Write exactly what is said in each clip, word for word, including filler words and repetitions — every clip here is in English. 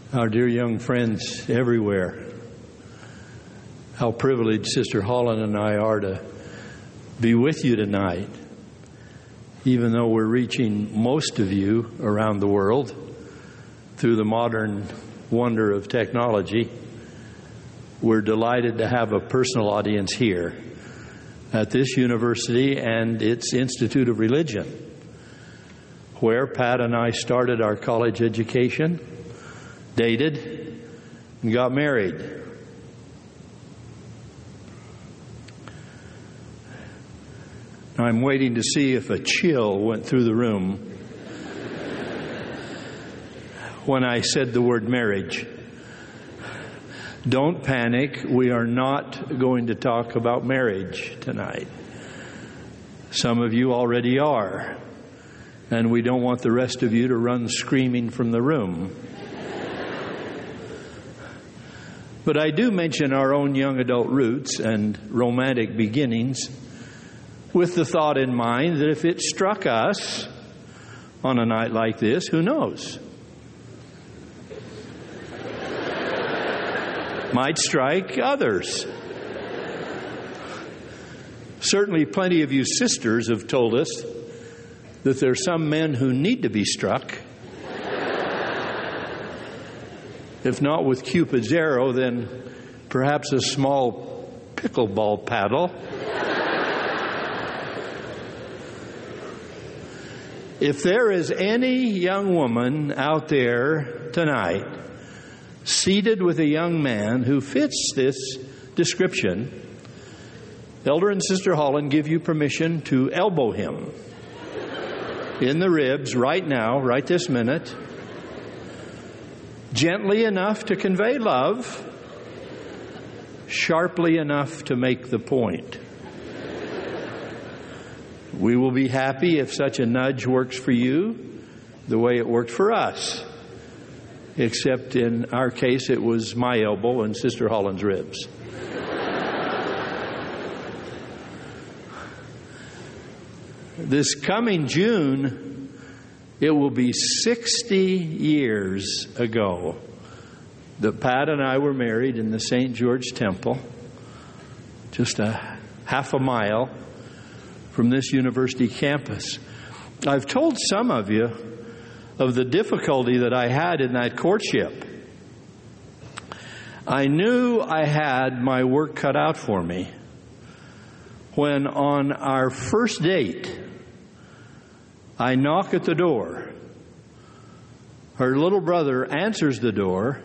Our dear young friends everywhere, how privileged Sister Holland and I are to be with you tonight, even though we're reaching most of you around the world through the modern wonder of technology. We're delighted to have a personal audience here at this university and its Institute of Religion, where Pat and I started our college education, dated, and got married. I'm waiting to see if a chill went through the room when I said the word marriage. Don't panic. We are not going to talk about marriage tonight. Some of you already are, and we don't want the rest of you to run screaming from the room. But I do mention our own young adult roots and romantic beginnings with the thought in mind that if it struck us on a night like this, who knows? Might strike others. Certainly plenty of you sisters have told us that there are some men who need to be struck. If not with Cupid's arrow, then perhaps a small pickleball paddle. If there is any young woman out there tonight seated with a young man who fits this description, Elder and Sister Holland give you permission to elbow him in the ribs right now, right this minute, gently enough to convey love, sharply enough to make the point. We will be happy if such a nudge works for you the way it worked for us, except in our case it was my elbow and Sister Holland's ribs. This coming June, it will be sixty years ago that Pat and I were married in the Saint George Temple, just a half a mile from this university campus. I've told some of you of the difficulty that I had in that courtship. I knew I had my work cut out for me when on our first date, I knock at the door. Her little brother answers the door,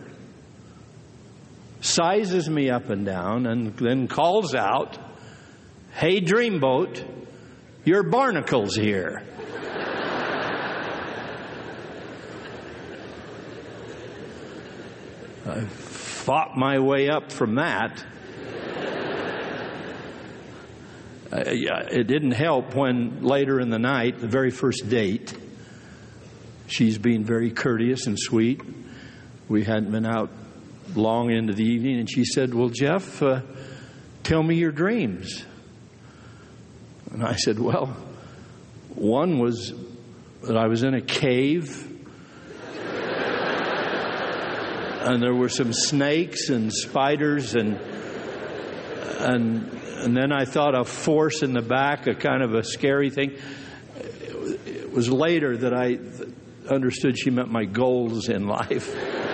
sizes me up and down, and then calls out, "Hey, Dreamboat, your barnacle's here." I fought my way up from that. It didn't help when later in the night, the very first date, she's being very courteous and sweet. We hadn't been out long into the evening, and she said, "Well, Jeff, uh, tell me your dreams." And I said, "Well, one was that I was in a cave, and there were some snakes and spiders, and and and then I thought a force in the back, a kind of a scary thing." It was later that I understood she meant my goals in life.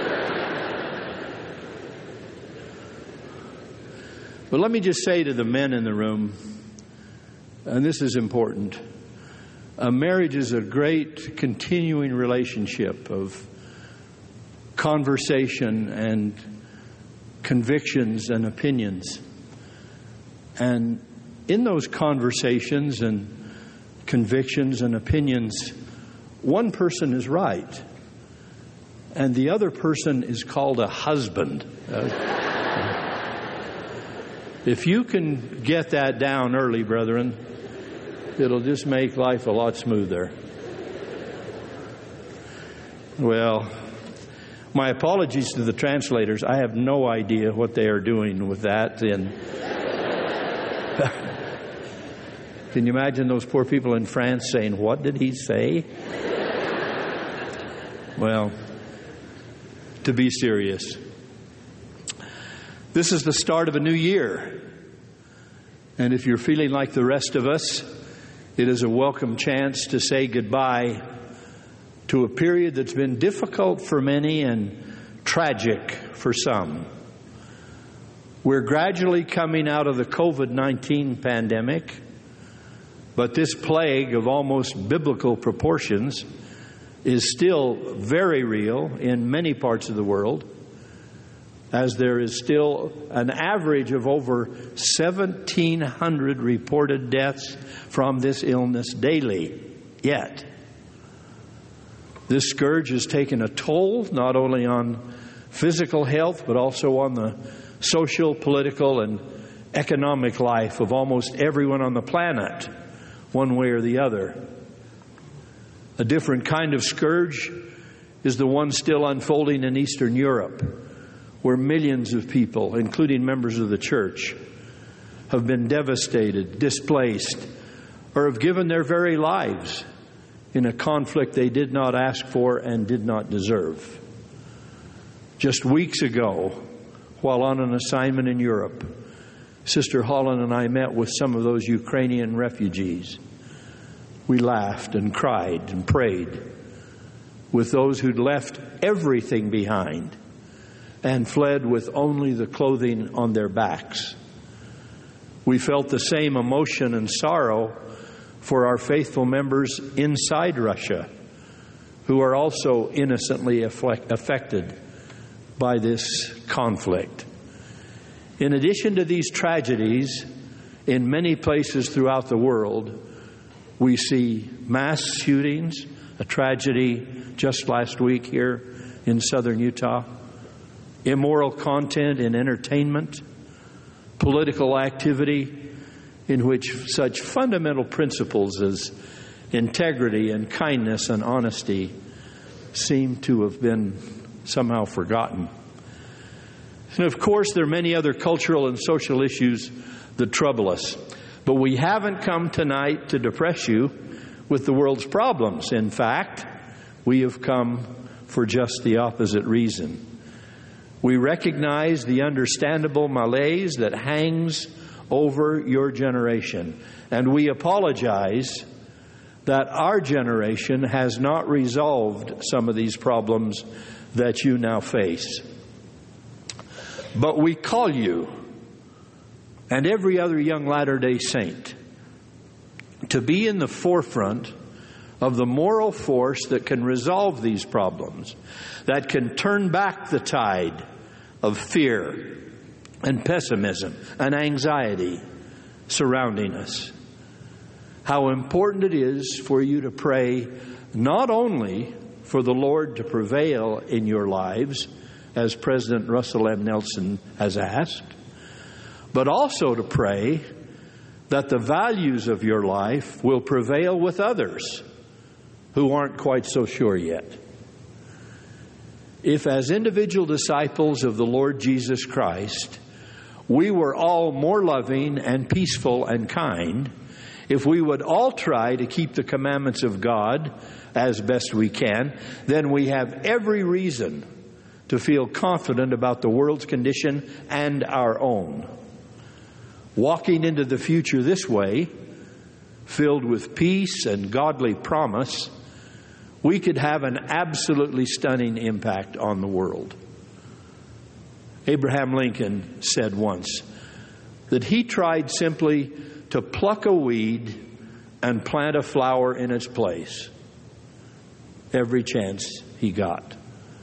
But let me just say to the men in the room, and this is important, a marriage is a great continuing relationship of conversation and convictions and opinions. And in those conversations and convictions and opinions, one person is right, and the other person is called a husband. Uh, if you can get that down early, brethren, it'll just make life a lot smoother. Well, my apologies to the translators. I have no idea what they are doing with that. And can you imagine those poor people in France saying, "What did he say?" Well, to be serious. This is the start of a new year. And if you're feeling like the rest of us, it is a welcome chance to say goodbye to a period that's been difficult for many and tragic for some. We're gradually coming out of the covid nineteen pandemic, but this plague of almost biblical proportions is still very real in many parts of the world, as there is still an average of over seventeen hundred reported deaths from this illness daily yet. This scourge has taken a toll not only on physical health, but also on the social, political, and economic life of almost everyone on the planet, one way or the other. A different kind of scourge is the one still unfolding in Eastern Europe, where millions of people, including members of the church, have been devastated, displaced, or have given their very lives in a conflict they did not ask for and did not deserve. Just weeks ago, while on an assignment in Europe, Sister Holland and I met with some of those Ukrainian refugees. We laughed and cried and prayed with those who'd left everything behind and fled with only the clothing on their backs. We felt the same emotion and sorrow for our faithful members inside Russia, who are also innocently affected by this conflict. In addition to these tragedies, in many places throughout the world, we see mass shootings, a tragedy just last week here in southern Utah, immoral content in entertainment, political activity in which such fundamental principles as integrity and kindness and honesty seem to have been somehow forgotten. And of course, there are many other cultural and social issues that trouble us. But we haven't come tonight to depress you with the world's problems. In fact, we have come for just the opposite reason. We recognize the understandable malaise that hangs over your generation. And we apologize that our generation has not resolved some of these problems that you now face. But we call you and every other young Latter-day Saint to be in the forefront of the moral force that can resolve these problems, that can turn back the tide of fear and pessimism and anxiety surrounding us. How important it is for you to pray not only for the Lord to prevail in your lives, as President Russell M. Nelson has asked, but also to pray that the values of your life will prevail with others who aren't quite so sure yet. If as individual disciples of the Lord Jesus Christ, we were all more loving and peaceful and kind, if we would all try to keep the commandments of God as best we can, then we have every reason to feel confident about the world's condition and our own. Walking into the future this way, filled with peace and godly promise, we could have an absolutely stunning impact on the world. Abraham Lincoln said once that he tried simply to pluck a weed and plant a flower in its place every chance he got.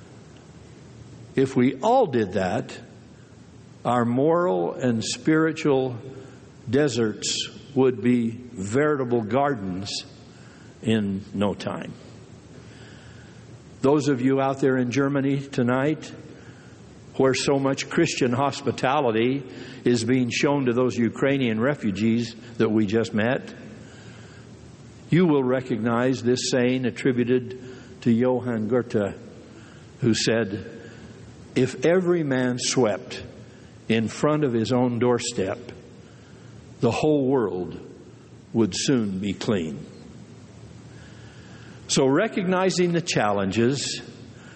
If we all did that, our moral and spiritual deserts would be veritable gardens in no time. Those of you out there in Germany tonight, where so much Christian hospitality is being shown to those Ukrainian refugees that we just met, you will recognize this saying attributed to Johann Goethe, who said, "If every man swept in front of his own doorstep, the whole world would soon be clean." So recognizing the challenges,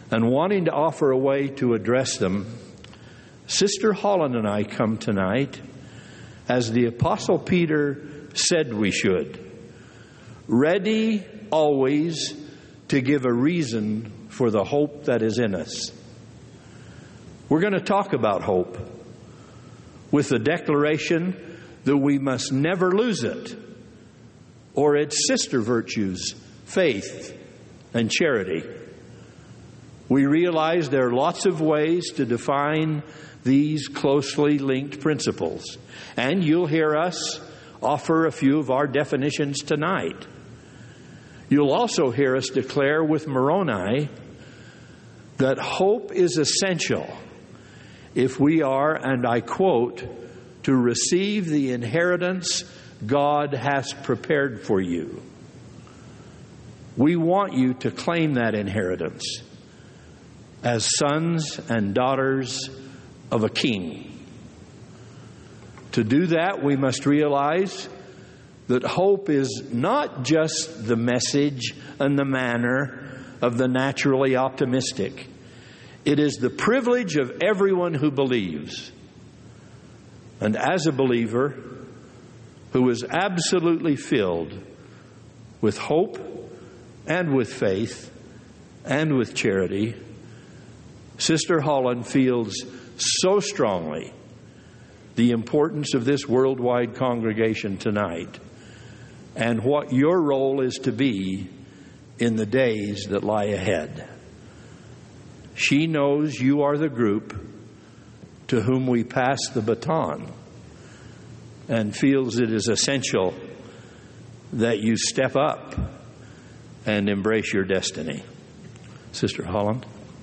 and wanting to offer a way to address them, Sister Holland and I come tonight as the Apostle Peter said we should, ready always to give a reason for the hope that is in us. We're going to talk about hope with the declaration that we must never lose it, or its sister virtues, faith and charity. We realize there are lots of ways to define these closely linked principles, and you'll hear us offer a few of our definitions tonight. You'll also hear us declare with Moroni that hope is essential if we are, and I quote, to receive the inheritance God has prepared for you. We want you to claim that inheritance as sons and daughters of a king. To do that, we must realize that hope is not just the message and the manner of the naturally optimistic. It is the privilege of everyone who believes. And as a believer who is absolutely filled with hope and with faith and with charity, Sister Holland feels so strongly the importance of this worldwide congregation tonight and what your role is to be in the days that lie ahead. She knows you are the group to whom we pass the baton and feels it is essential that you step up and embrace your destiny. Sister Holland.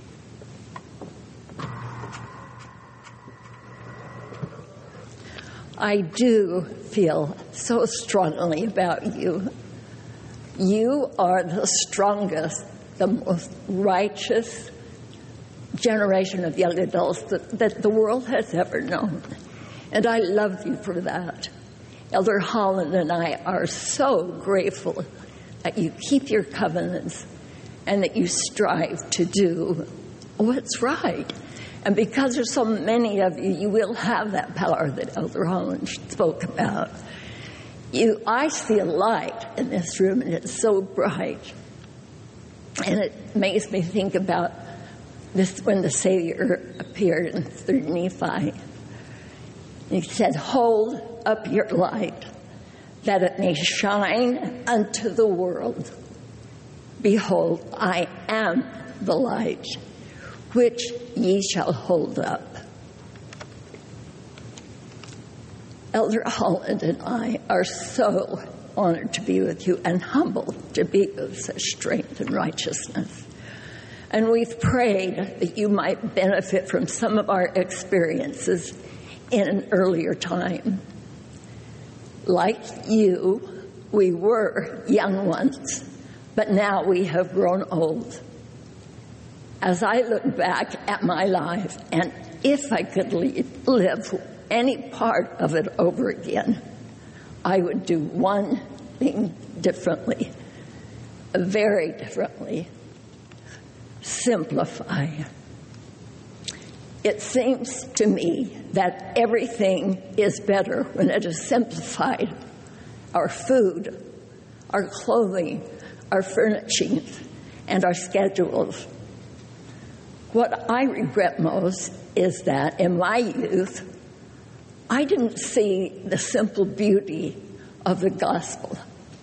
I do feel so strongly about you. You are the strongest, the most righteous generation of young adults that, that the world has ever known. And I love you for that. Elder Holland and I are so grateful that you keep your covenants and that you strive to do what's right. And because there's so many of you, you will have that power that Elder Holland spoke about. You, I see a light in this room, and it's so bright. And it makes me think about this when the Savior appeared in third Nephi. He said, "Hold up your light, that it may shine unto the world. Behold, I am the light, which ye shall hold up." Elder Holland and I are so honored to be with you and humbled to be with such strength and righteousness. And we've prayed that you might benefit from some of our experiences in an earlier time. Like you, we were young once, but now we have grown old. As I look back at my life, and if I could live any part of it over again, I would do one thing differently, very differently: simplify. It seems to me that everything is better when it is simplified. Our food, our clothing, our furnishings, and our schedules. What I regret most is that in my youth, I didn't see the simple beauty of the gospel.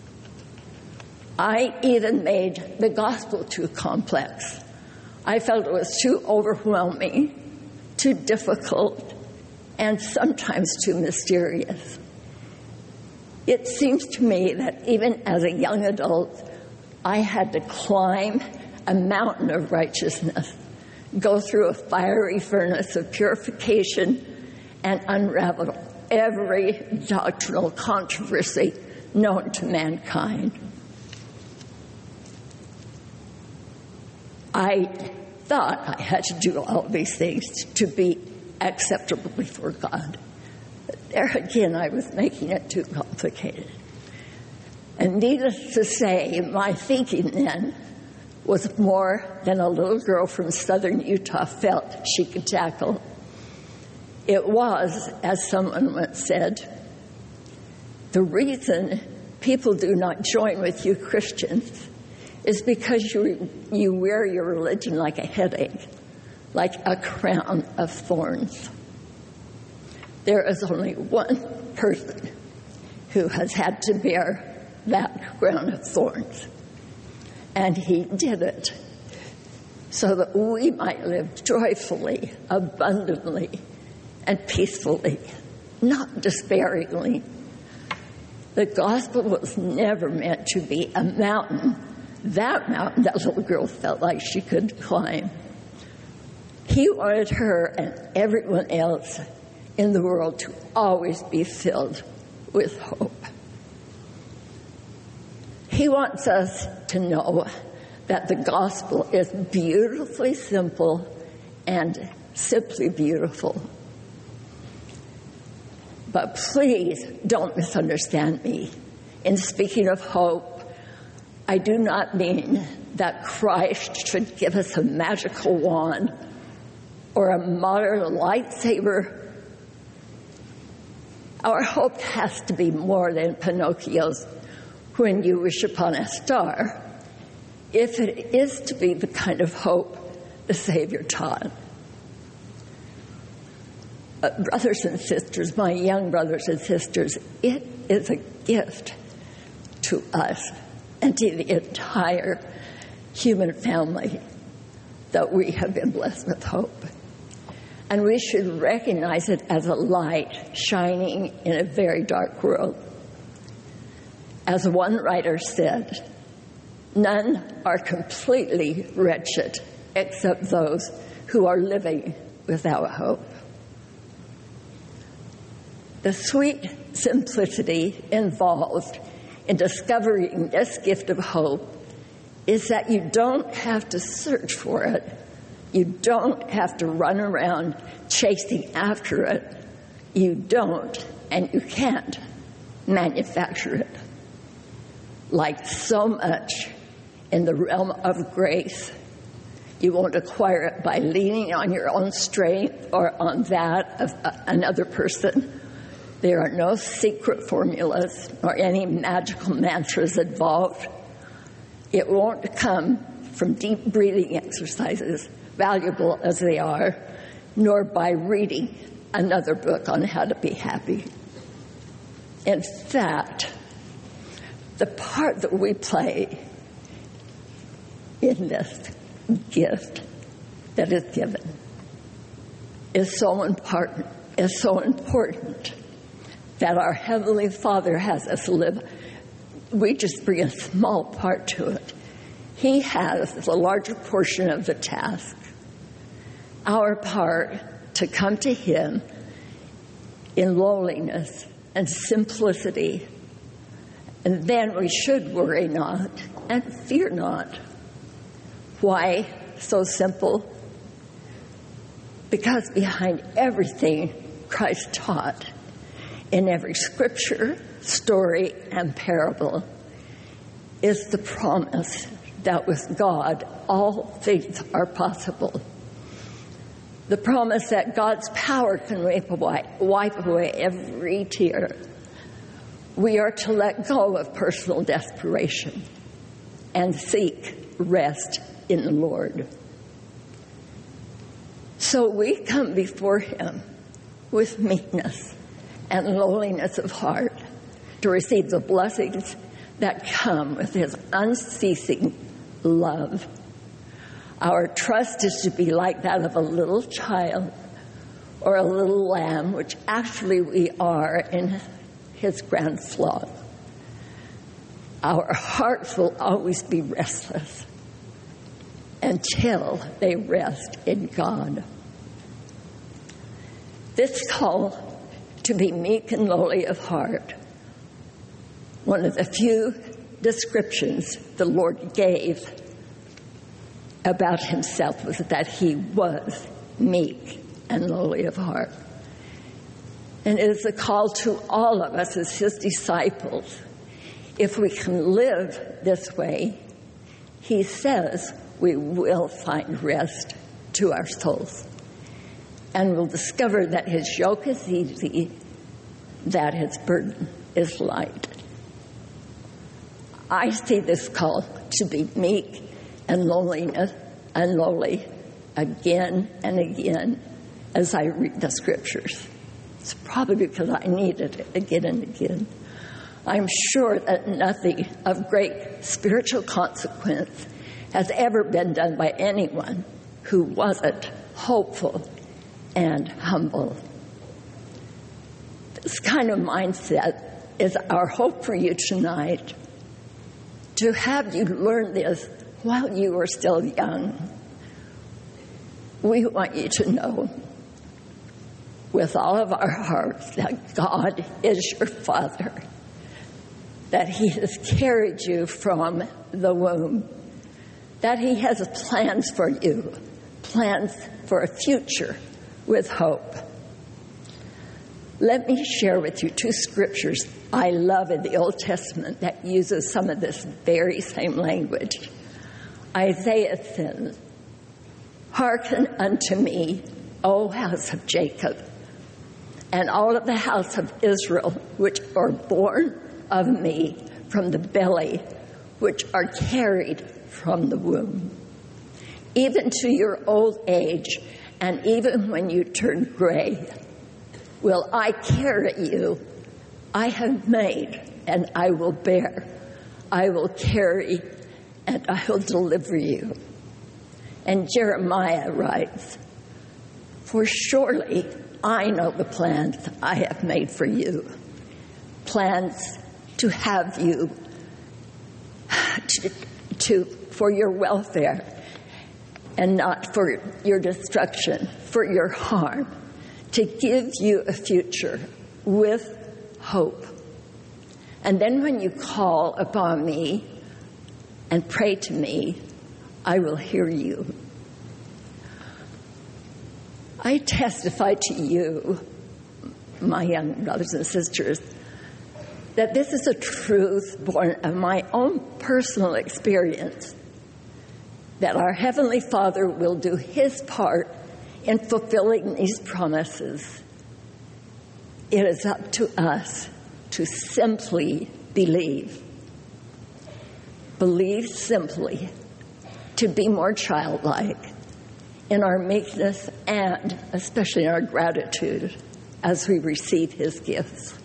I even made the gospel too complex. I felt it was too overwhelming, too difficult, and sometimes too mysterious. It seems to me that even as a young adult, I had to climb a mountain of righteousness, go through a fiery furnace of purification, and unravel every doctrinal controversy known to mankind. I thought I had to do all these things to be acceptable before God. But there again, I was making it too complicated. And needless to say, my thinking then was more than a little girl from southern Utah felt she could tackle. It was, as someone once said, the reason people do not join with you Christians is because you, you wear your religion like a headache, like a crown of thorns. There is only one person who has had to bear that crown of thorns, and he did it so that we might live joyfully, abundantly, and peacefully, not despairingly. The gospel was never meant to be a mountain. That mountain, that little girl felt like she could climb. He wanted her and everyone else in the world to always be filled with hope. He wants us to know that the gospel is beautifully simple and simply beautiful. But please don't misunderstand me. In speaking of hope, I do not mean that Christ should give us a magical wand or a modern lightsaber. Our hope has to be more than Pinocchio's "when you wish upon a star," if it is to be the kind of hope the Savior taught. Uh, brothers and sisters, my young brothers and sisters, it is a gift to us and to the entire human family that we have been blessed with hope. And we should recognize it as a light shining in a very dark world. As one writer said, none are completely wretched except those who are living without hope. The sweet simplicity involved in discovering this gift of hope is that you don't have to search for it. You don't have to run around chasing after it. You don't, and you can't manufacture it. Like so much in the realm of grace, you won't acquire it by leaning on your own strength or on that of another person. There are no secret formulas or any magical mantras involved. It won't come from deep breathing exercises, valuable as they are, nor by reading another book on how to be happy. In fact, the part that we play in this gift that is given is so important, is so important that our Heavenly Father has us live. We just bring a small part to it. He has the larger portion of the task. Our part to come to Him in lowliness and simplicity, and then we should worry not and fear not. Why so simple? Because behind everything Christ taught, in every scripture, story, and parable, is the promise that with God all things are possible. The promise that God's power can wipe away, wipe away every tear. We are to let go of personal desperation and seek rest in the Lord. So we come before Him with meekness and lowliness of heart to receive the blessings that come with His unceasing love. Our trust is to be like that of a little child or a little lamb, which actually we are in His grand flock. Our hearts will always be restless until they rest in God. This call to be meek and lowly of heart, one of the few descriptions the Lord gave about Himself was that He was meek and lowly of heart. And it is a call to all of us as His disciples. If we can live this way, he says we will find rest to our souls. And we'll discover that his yoke is easy, that his burden is light. I see this call to be meek and loneliness and lowly again and again as I read the scriptures. It's probably because I needed it again and again. I'm sure that nothing of great spiritual consequence has ever been done by anyone who wasn't hopeful and humble. This kind of mindset is our hope for you tonight, to have you learn this while you are still young. We want you to know with all of our hearts that God is your Father, that he has carried you from the womb, that he has plans for you, plans for a future with hope. Let me share with you two scriptures I love in the Old Testament that uses some of this very same language. Isaiah says, "Hearken unto me, O house of Jacob, and all of the house of Israel, which are born of me from the belly, which are carried from the womb. Even to your old age, and even when you turn gray, will I carry you. I have made, and I will bear. I will carry, and I will deliver you." And Jeremiah writes, "For surely I know the plans I have made for you, plans to have you, to, to for your welfare, and not for your destruction, for your harm, to give you a future with hope. And then when you call upon me and pray to me, I will hear you." I testify to you, my young brothers and sisters, that this is a truth born of my own personal experience, that our Heavenly Father will do his part in fulfilling these promises. It is up to us to simply believe. Believe simply, to be more childlike in our meekness and especially in our gratitude as we receive his gifts.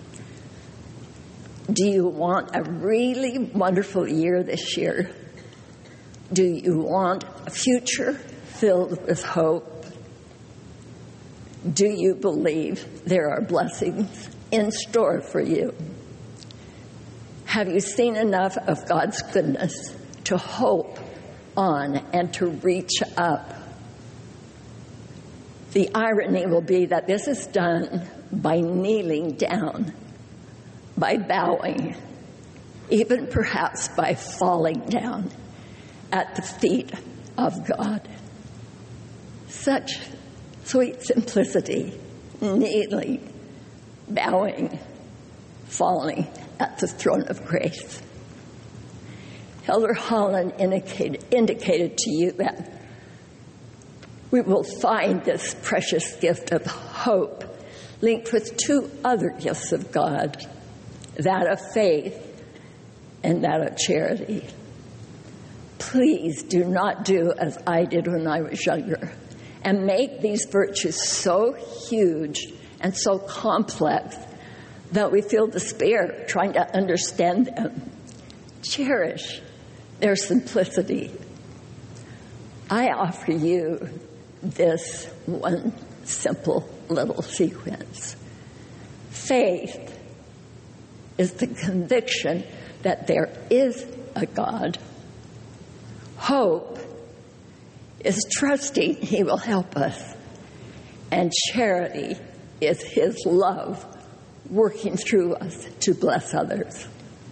Do you want a really wonderful year this year? Do you want a future filled with hope? Do you believe there are blessings in store for you? Have you seen enough of God's goodness to hope on and to reach up? The irony will be that this is done by kneeling down, by bowing, even perhaps by falling down at the feet of God. Such sweet simplicity, kneeling, bowing, falling at the throne of grace. Elder Holland indicated, indicated to you that we will find this precious gift of hope linked with two other gifts of God, that of faith and that of charity. Please do not do as I did when I was younger and make these virtues so huge and so complex that we feel despair trying to understand them. Cherish their simplicity. I offer you this one simple little sequence. Faith is the conviction that there is a God. Hope is trusting he will help us. And charity is his love working through us to bless others.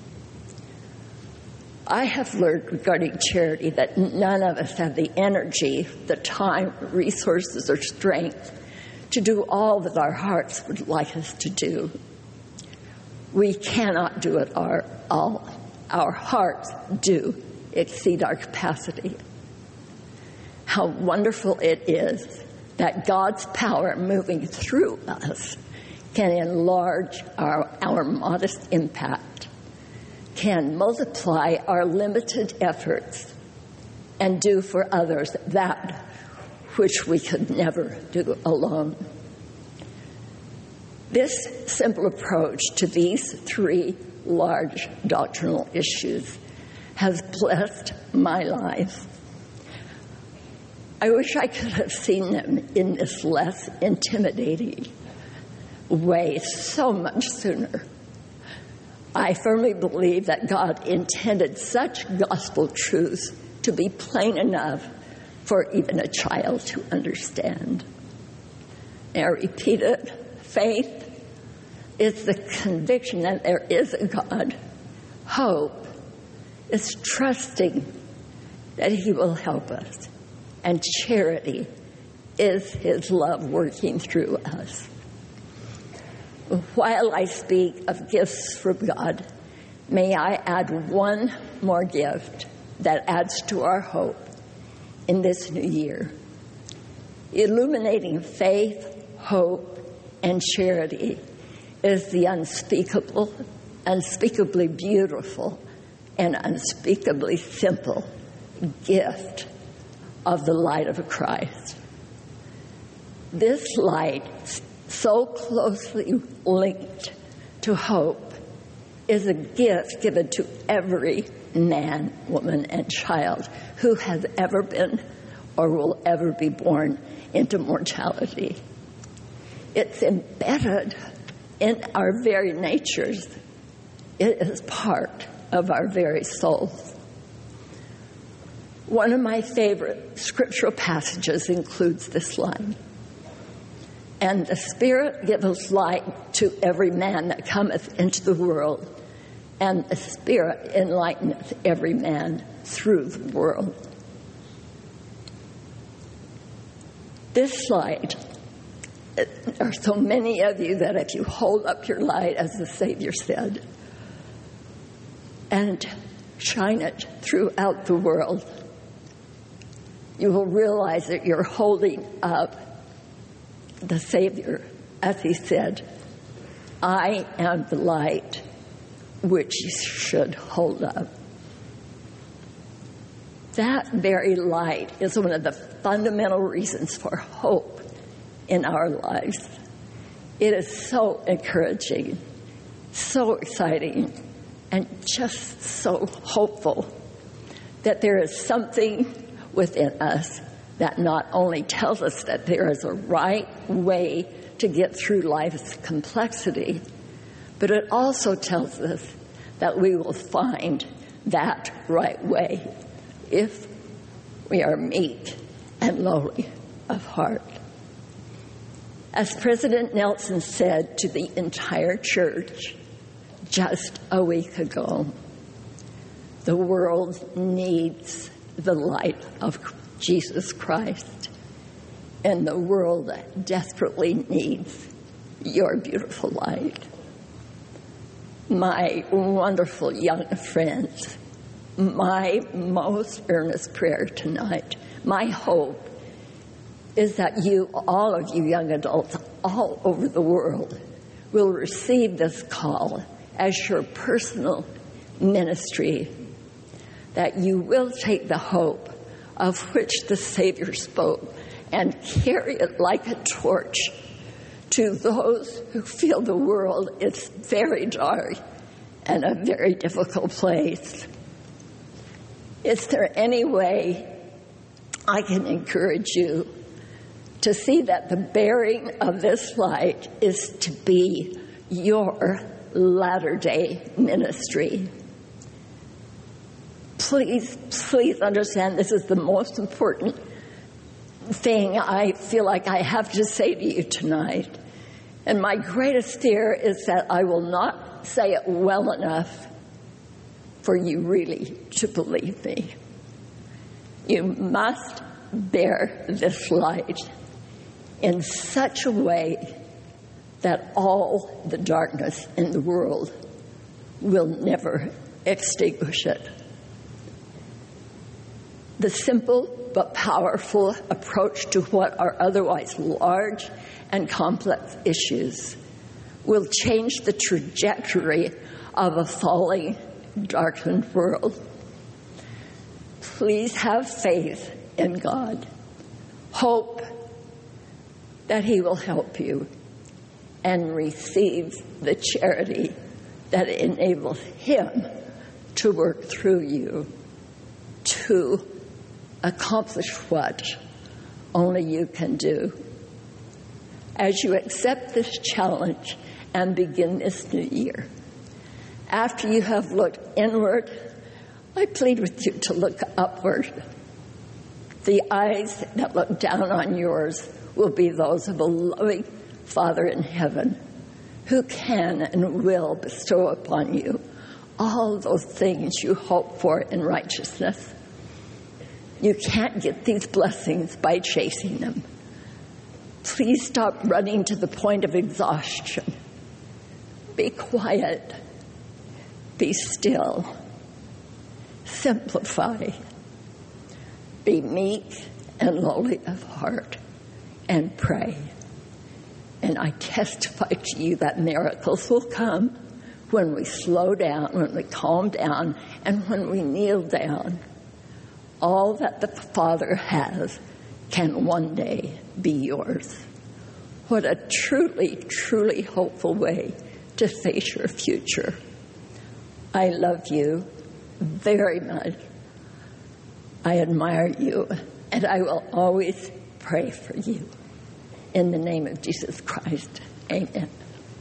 I have learned regarding charity that none of us have the energy, the time, resources, or strength to do all that our hearts would like us to do. We cannot do it our, all. Our hearts do exceed our capacity. How wonderful it is that God's power moving through us can enlarge our, our modest impact, can multiply our limited efforts, and do for others that which we could never do alone. This simple approach to these three large doctrinal issues has blessed my life. I wish I could have seen them in this less intimidating way so much sooner. I firmly believe that God intended such gospel truths to be plain enough for even a child to understand. And I repeat it, faith is the conviction that there is a God. Hope is trusting that He will help us. And charity is His love working through us. While I speak of gifts from God, may I add one more gift that adds to our hope in this new year. Illuminating faith, hope, and charity is the unspeakable, unspeakably beautiful, and unspeakably simple gift of the light of Christ. This light, so closely linked to hope, is a gift given to every man, woman, and child who has ever been or will ever be born into mortality. It's embedded in our very natures. It is part of our very souls. One of my favorite scriptural passages includes this line: "And the Spirit giveth light to every man that cometh into the world, and the Spirit enlighteneth every man through the world." This light, there are so many of you that if you hold up your light, as the Savior said, and shine it throughout the world, you will realize that you're holding up the Savior, as He said, "I am the light which you should hold up." That very light is one of the fundamental reasons for hope in our lives. It is so encouraging, so exciting, and just so hopeful that there is something within us that not only tells us that there is a right way to get through life's complexity, but it also tells us that we will find that right way if we are meek and lowly of heart. As President Nelson said to the entire church just a week ago, the world needs the light of Jesus Christ, and the world desperately needs your beautiful light. My wonderful young friends, my most earnest prayer tonight, my hope, is that you, all of you young adults all over the world, will receive this call as your personal ministry, that you will take the hope of which the Savior spoke and carry it like a torch to those who feel the world is very dark and a very difficult place. Is there any way I can encourage you to see that the bearing of this light is to be your latter-day ministry? Please, please understand this is the most important thing I feel like I have to say to you tonight. And my greatest fear is that I will not say it well enough for you really to believe me. You must bear this light in such a way that all the darkness in the world will never extinguish it. The simple but powerful approach to what are otherwise large and complex issues will change the trajectory of a falling, darkened world. Please have faith in God. Hope that He will help you, and receive the charity that enables Him to work through you to accomplish what only you can do. As you accept this challenge and begin this new year, after you have looked inward, I plead with you to look upward. The eyes that look down on yours will be those of a loving Father in heaven who can and will bestow upon you all those things you hope for in righteousness. You can't get these blessings by chasing them. Please stop running to the point of exhaustion. Be quiet. Be still. Simplify. Be meek and lowly of heart, and pray. And I testify to you that miracles will come when we slow down, when we calm down, and when we kneel down. All that the Father has can one day be yours. What a truly, truly hopeful way to face your future. I love you very much. I admire you, and I will always pray for you. In the name of Jesus Christ, amen.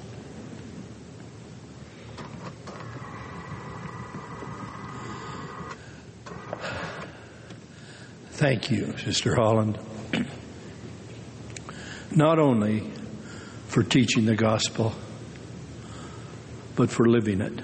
Thank you, Sister Holland, not only for teaching the gospel, but for living it.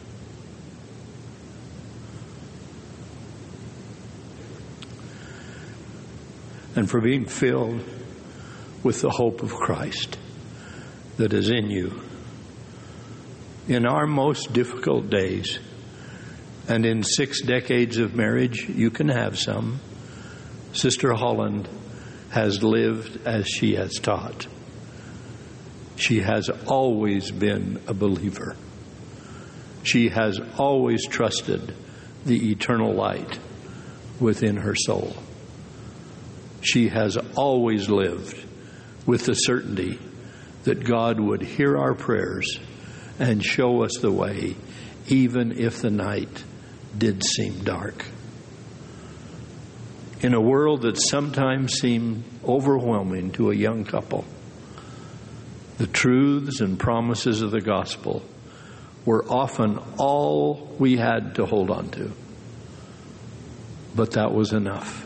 And for being filled with the hope of Christ that is in you. In our most difficult days, and in six decades of marriage, you can have some, Sister Holland has lived as she has taught. She has always been a believer. She has always trusted the eternal light within her soul. She has always lived with the certainty that God would hear our prayers and show us the way, even if the night did seem dark. In a world that sometimes seemed overwhelming to a young couple, the truths and promises of the gospel were often all we had to hold on to. But that was enough.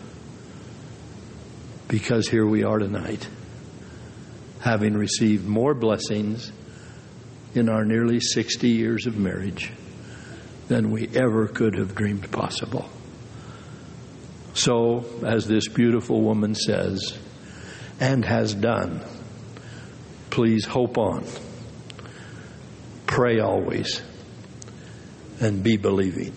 Because here we are tonight, having received more blessings in our nearly sixty years of marriage than we ever could have dreamed possible. So, as this beautiful woman says, and has done, please hope on, pray always, and be believing.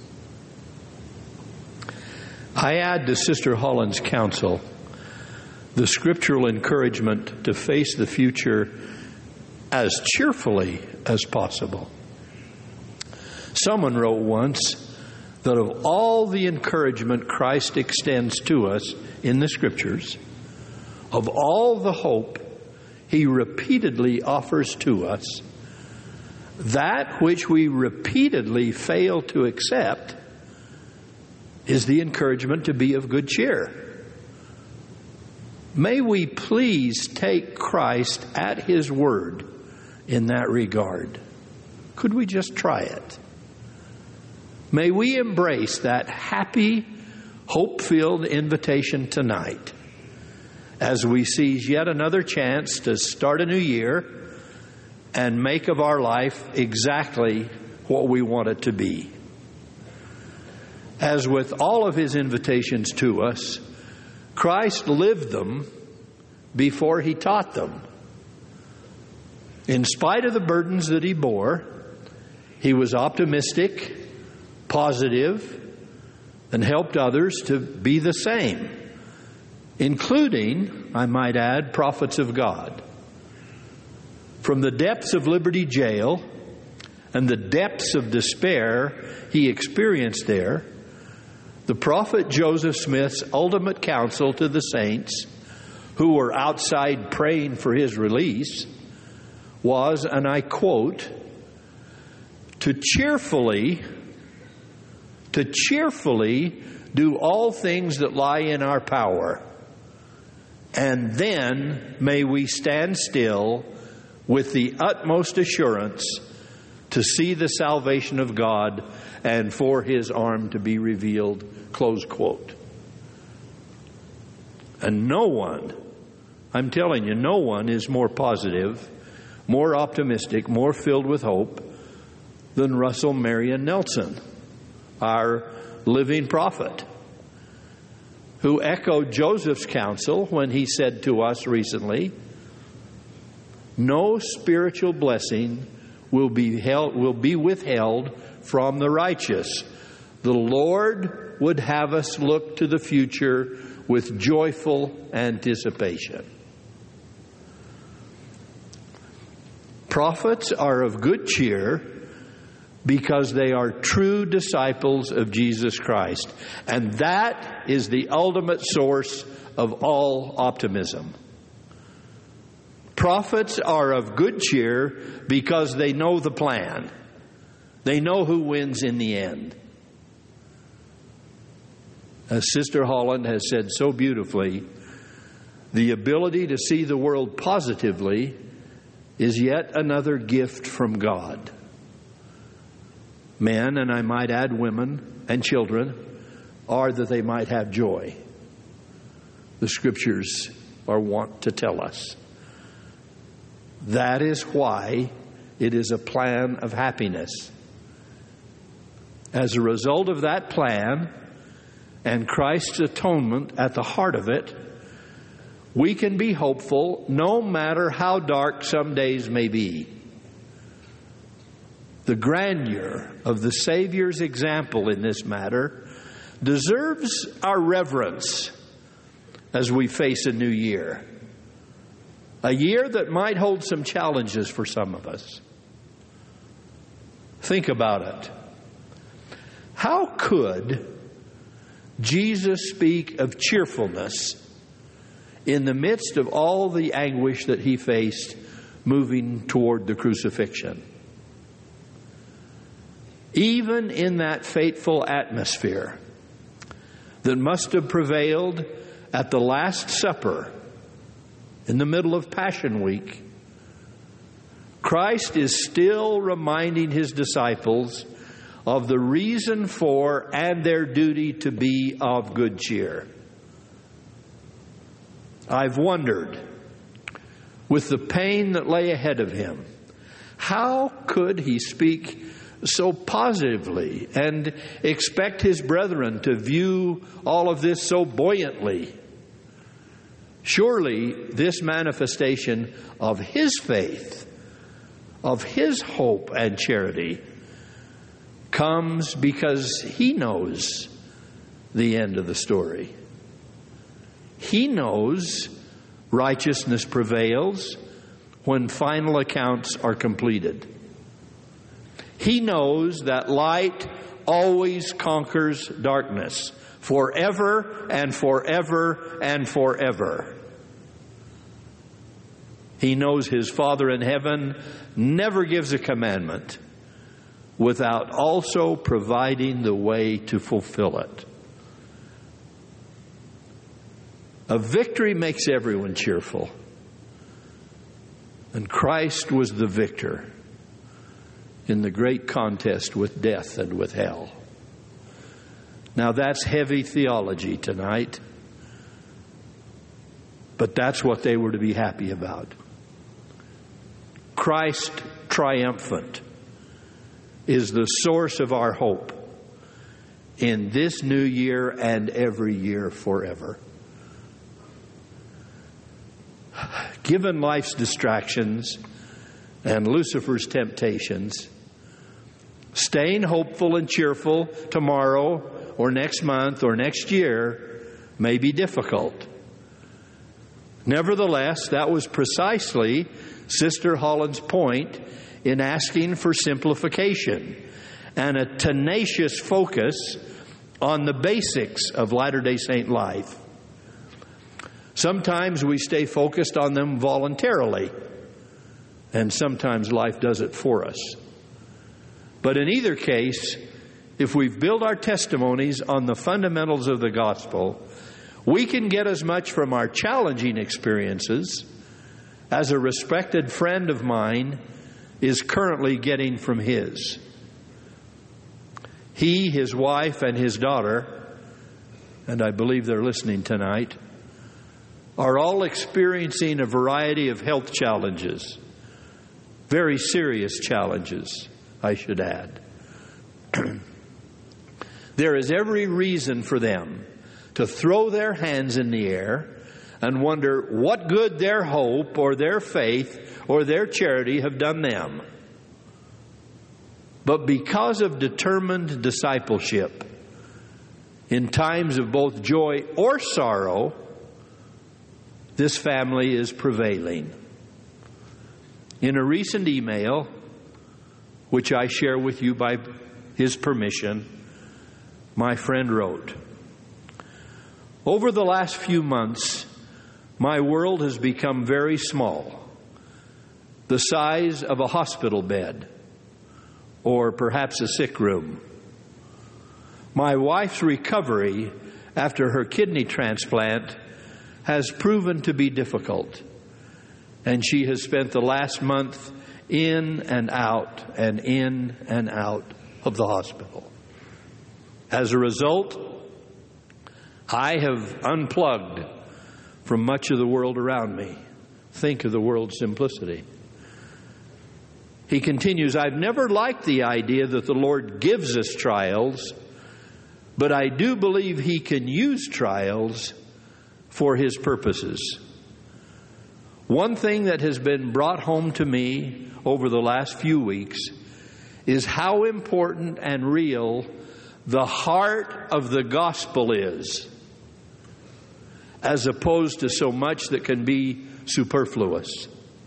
I add to Sister Holland's counsel the scriptural encouragement to face the future as cheerfully as possible. Someone wrote once that of all the encouragement Christ extends to us in the Scriptures, of all the hope He repeatedly offers to us, that which we repeatedly fail to accept is the encouragement to be of good cheer. May we please take Christ at His word in that regard. Could we just try it? May we embrace that happy, hope-filled invitation tonight as we seize yet another chance to start a new year and make of our life exactly what we want it to be. As with all of His invitations to us, Christ lived them before He taught them. In spite of the burdens that He bore, He was optimistic, positive, and helped others to be the same, including, I might add, prophets of God. From the depths of Liberty Jail and the depths of despair he experienced there, the prophet Joseph Smith's ultimate counsel to the saints who were outside praying for his release was, and I quote, to cheerfully, to cheerfully do all things that lie in our power, and then may we stand still with the utmost assurance to see the salvation of God and for His arm to be revealed, close quote. And no one, I'm telling you, no one is more positive, more optimistic, more filled with hope than Russell Marion Nelson, our living prophet, who echoed Joseph's counsel when he said to us recently, no spiritual blessing will be held, will be withheld from the righteous. The Lord would have us look to the future with joyful anticipation. Prophets are of good cheer because they are true disciples of Jesus Christ. And that is the ultimate source of all optimism. Prophets are of good cheer because they know the plan. They know who wins in the end. As Sister Holland has said so beautifully, the ability to see the world positively is yet another gift from God. Men, and I might add women and children, are that they might have joy. The Scriptures are wont to tell us. That is why it is a plan of happiness. As a result of that plan and Christ's atonement at the heart of it, we can be hopeful no matter how dark some days may be. The grandeur of the Savior's example in this matter deserves our reverence as we face a new year. A year that might hold some challenges for some of us. Think about it. How could Jesus speak of cheerfulness in the midst of all the anguish that he faced moving toward the crucifixion? Even in that fateful atmosphere that must have prevailed at the Last Supper in the middle of Passion Week, Christ is still reminding his disciples of the reason for and their duty to be of good cheer. I've wondered, with the pain that lay ahead of him, how could he speak so positively and expect his brethren to view all of this so buoyantly? Surely this manifestation of his faith, of his hope and charity, comes because he knows the end of the story. He knows righteousness prevails when final accounts are completed. He knows that light always conquers darkness, forever and forever and forever. He knows his Father in heaven never gives a commandment without also providing the way to fulfill it. A victory makes everyone cheerful. And Christ was the victor in the great contest with death and with hell. Now that's heavy theology tonight, but that's what they were to be happy about. Christ triumphant is the source of our hope in this new year and every year forever. Given life's distractions and Lucifer's temptations, staying hopeful and cheerful tomorrow or next month or next year may be difficult. Nevertheless, that was precisely Sister Holland's point in asking for simplification and a tenacious focus on the basics of Latter-day Saint life. Sometimes we stay focused on them voluntarily, and sometimes life does it for us. But in either case, if we've built our testimonies on the fundamentals of the gospel, we can get as much from our challenging experiences as a respected friend of mine is currently getting from his. He, his wife, and his daughter, and I believe they're listening tonight, are all experiencing a variety of health challenges. Very serious challenges, I should add. There is every reason for them to throw their hands in the air and wonder what good their hope or their faith or their charity have done them. But because of determined discipleship, in times of both joy or sorrow, this family is prevailing. In a recent email, which I share with you by his permission, my friend wrote, "Over the last few months, my world has become very small, the size of a hospital bed, or perhaps a sick room. My wife's recovery after her kidney transplant has proven to be difficult, and she has spent the last month in and out and in and out of the hospital. As a result, I have unplugged from much of the world around me. Think of the world's simplicity." He continues, "I've never liked the idea that the Lord gives us trials, but I do believe He can use trials for His purposes. One thing that has been brought home to me over the last few weeks is how important and real the heart of the gospel is, as opposed to so much that can be superfluous.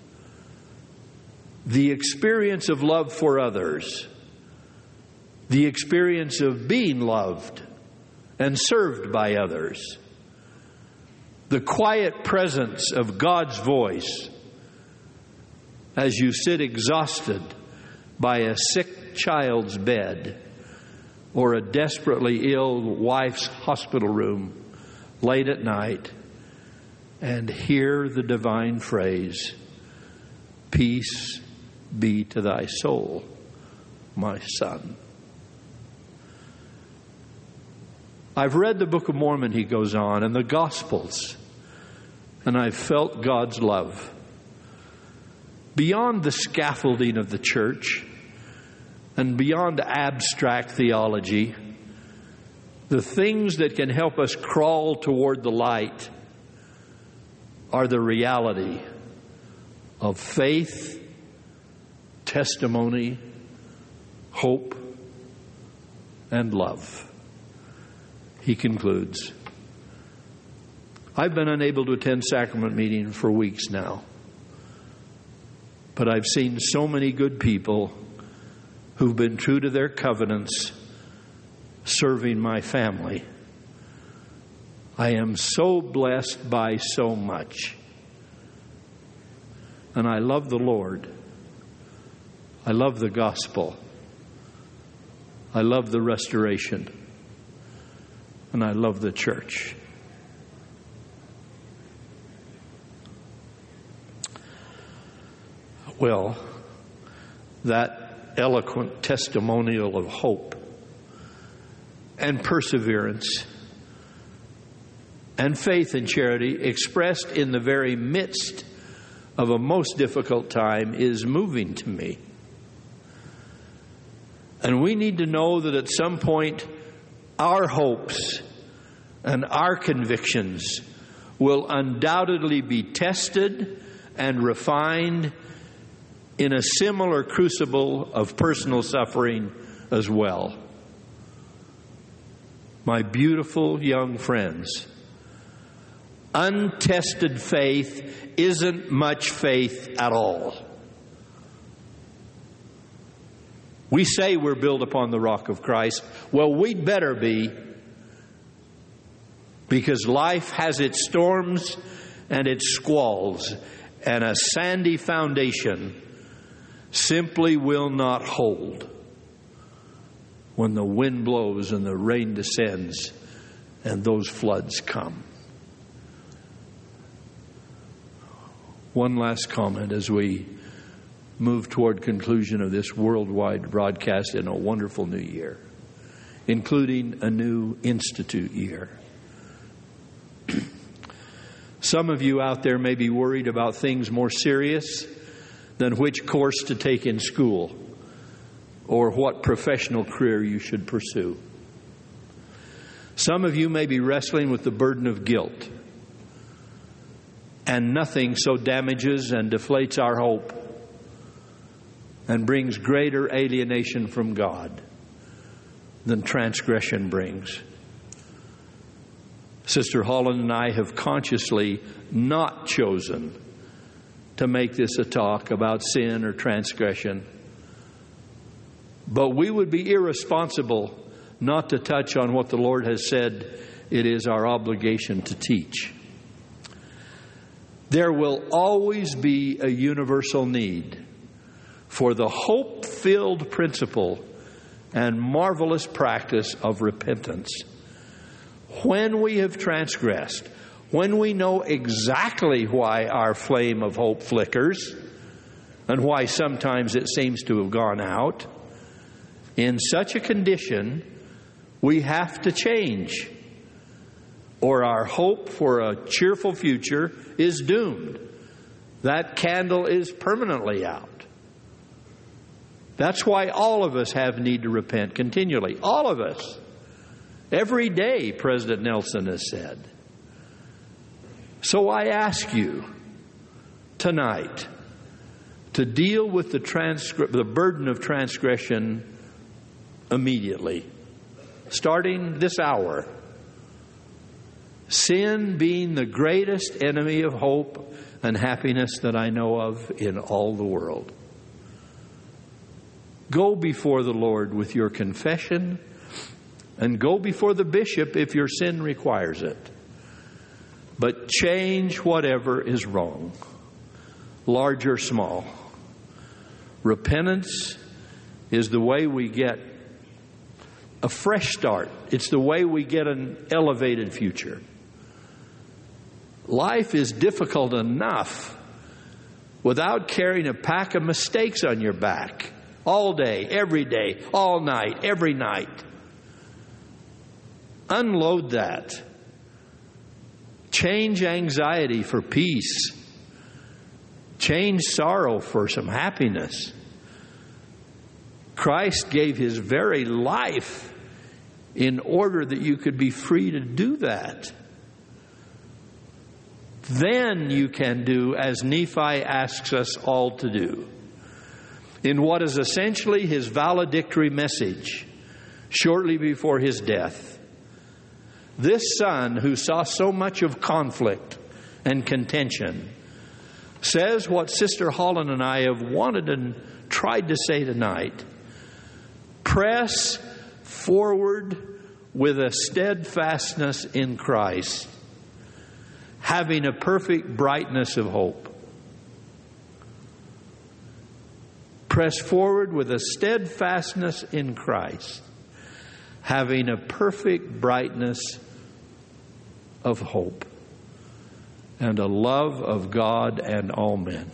The experience of love for others, the experience of being loved and served by others, the quiet presence of God's voice as you sit exhausted by a sick child's bed or a desperately ill wife's hospital room late at night and hear the divine phrase, 'Peace be to thy soul, my son.'" I've read the Book of Mormon, he goes on, and the Gospels, and I've felt God's love. Beyond the scaffolding of the church and beyond abstract theology, the things that can help us crawl toward the light are the reality of faith, testimony, hope, and love. He concludes, "I've been unable to attend sacrament meeting for weeks now, but I've seen so many good people who've been true to their covenants serving my family. I am so blessed by so much. And I love the Lord. I love the gospel. I love the restoration. And I love the church." Well, that eloquent testimonial of hope and perseverance and faith and charity expressed in the very midst of a most difficult time is moving to me. And we need to know that at some point our hopes and our convictions will undoubtedly be tested and refined in a similar crucible of personal suffering as well. My beautiful young friends, untested faith isn't much faith at all. We say we're built upon the rock of Christ. Well, we'd better be, because life has its storms and its squalls, and a sandy foundation simply will not hold when the wind blows and the rain descends and those floods come. One last comment as we move toward conclusion of this worldwide broadcast in a wonderful new year, including a new Institute year. Some of you out there may be worried about things more serious than which course to take in school or what professional career you should pursue. Some of you may be wrestling with the burden of guilt, and nothing so damages and deflates our hope and brings greater alienation from God than transgression brings. Sister Holland and I have consciously not chosen to make this a talk about sin or transgression, but we would be irresponsible not to touch on what the Lord has said it is our obligation to teach. There will always be a universal need for the hope-filled principle and marvelous practice of repentance. When we have transgressed, when we know exactly why our flame of hope flickers and why sometimes it seems to have gone out, in such a condition, we have to change, or our hope for a cheerful future is doomed. That candle is permanently out. That's why all of us have need to repent continually. All of us. Every day, President Nelson has said. So I ask you tonight to deal with the, transgr- the burden of transgression immediately, starting this hour. Sin being the greatest enemy of hope and happiness that I know of in all the world. Go before the Lord with your confession, and go before the bishop if your sin requires it. But change whatever is wrong, large or small. Repentance is the way we get a fresh start. It's the way we get an elevated future. Life is difficult enough without carrying a pack of mistakes on your back all day, every day, all night, every night. Unload that. Change anxiety for peace. Change sorrow for some happiness. Christ gave His very life in order that you could be free to do that. Then you can do as Nephi asks us all to do. In what is essentially his valedictory message shortly before his death, this son who saw so much of conflict and contention says what Sister Holland and I have wanted and tried to say tonight. Press forward with a steadfastness in Christ, having a perfect brightness of hope. Press forward with a steadfastness in Christ, having a perfect brightness of hope, and a love of God and all men.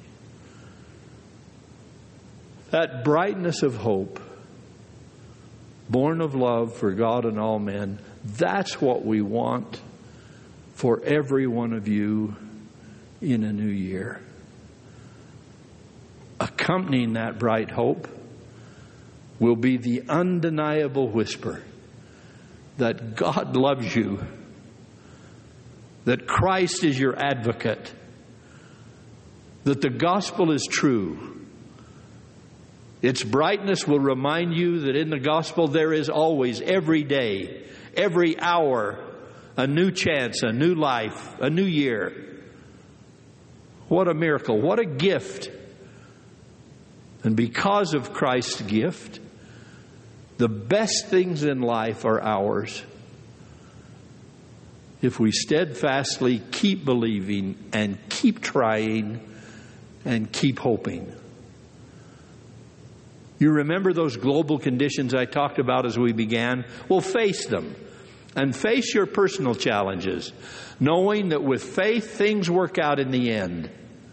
That brightness of hope, born of love for God and all men, that's what we want for every one of you in a new year. Accompanying that bright hope will be the undeniable whisper that God loves you, that Christ is your advocate, that the gospel is true. Its brightness will remind you that in the gospel there is always, every day, every hour a new chance, a new life, a new year. What a miracle. What a gift. And because of Christ's gift, the best things in life are ours if we steadfastly keep believing and keep trying and keep hoping. You remember those global conditions I talked about as we began? Well, face them. And face your personal challenges, knowing that with faith things work out in the end.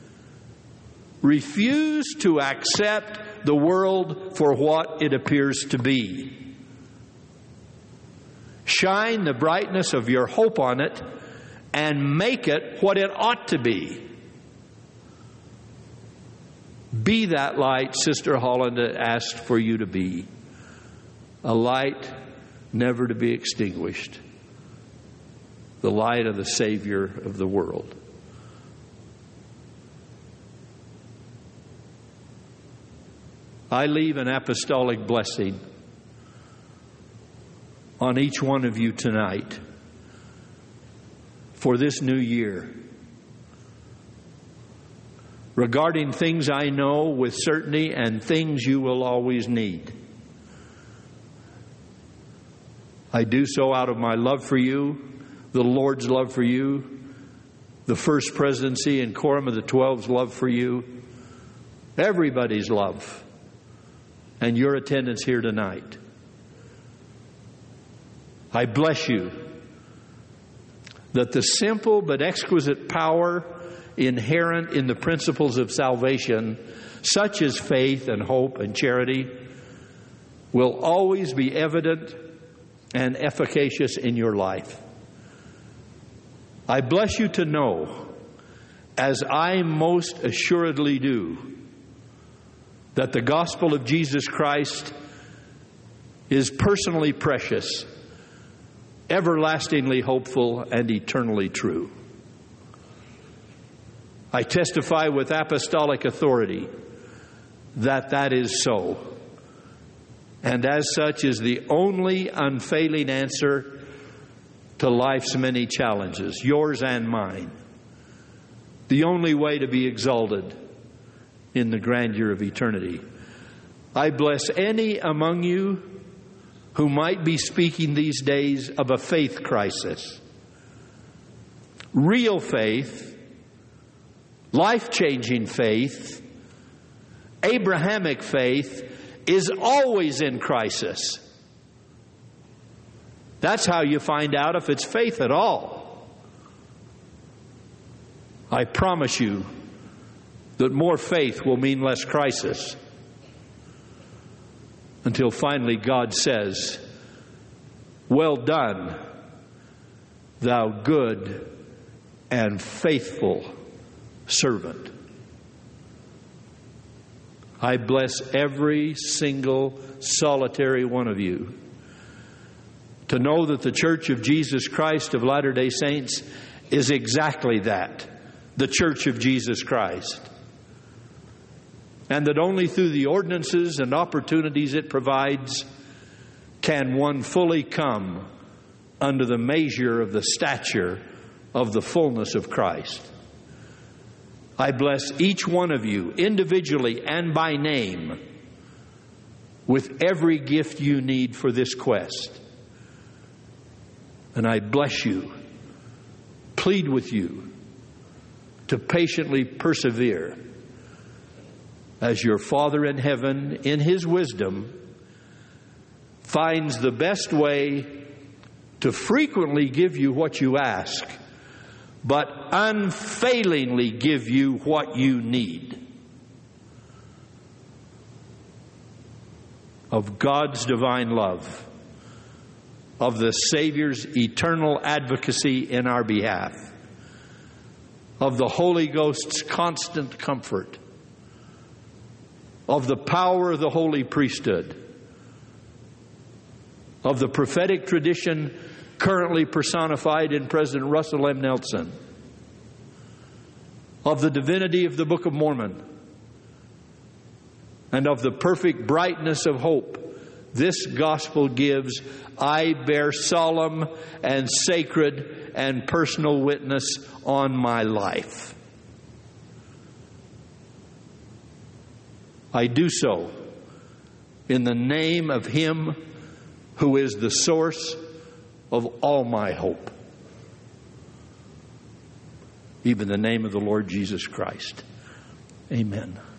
Refuse to accept the world for what it appears to be. Shine the brightness of your hope on it and make it what it ought to be. Be that light Sister Holland asked for you to be. A light never to be extinguished. The light of the Savior of the world. I leave an apostolic blessing on each one of you tonight for this new year. Regarding things I know with certainty and things you will always need. I do so out of my love for you, the Lord's love for you, the First Presidency and Quorum of the Twelve's love for you, everybody's love, and your attendance here tonight. I bless you that the simple but exquisite power inherent in the principles of salvation, such as faith and hope and charity, will always be evident and efficacious in your life. I bless you to know, as I most assuredly do, that the gospel of Jesus Christ is personally precious, everlastingly hopeful, and eternally true. I testify with apostolic authority that that is so, and as such is the only unfailing answer to life's many challenges, yours and mine. The only way to be exalted in the grandeur of eternity. I bless any among you who might be speaking these days of a faith crisis. Real faith, life-changing faith, Abrahamic faith is always in crisis. That's how you find out if it's faith at all. I promise you that more faith will mean less crisis, until finally God says, "Well done, thou good and faithful servant." I bless every single solitary one of you to know that the Church of Jesus Christ of Latter-day Saints is exactly that, the Church of Jesus Christ. And that only through the ordinances and opportunities it provides can one fully come under the measure of the stature of the fullness of Christ. I bless each one of you individually and by name with every gift you need for this quest. And I bless you, plead with you to patiently persevere as your Father in heaven, in His wisdom, finds the best way to frequently give you what you ask, but unfailingly give you what you need. Of God's divine love, of the Savior's eternal advocacy in our behalf, of the Holy Ghost's constant comfort, of the power of the holy priesthood, of the prophetic tradition currently personified in President Russell M. Nelson, of the divinity of the Book of Mormon, and of the perfect brightness of hope this gospel gives, I bear solemn and sacred and personal witness on my life. I do so in the name of Him who is the source of all my hope, even the name of the Lord Jesus Christ. Amen.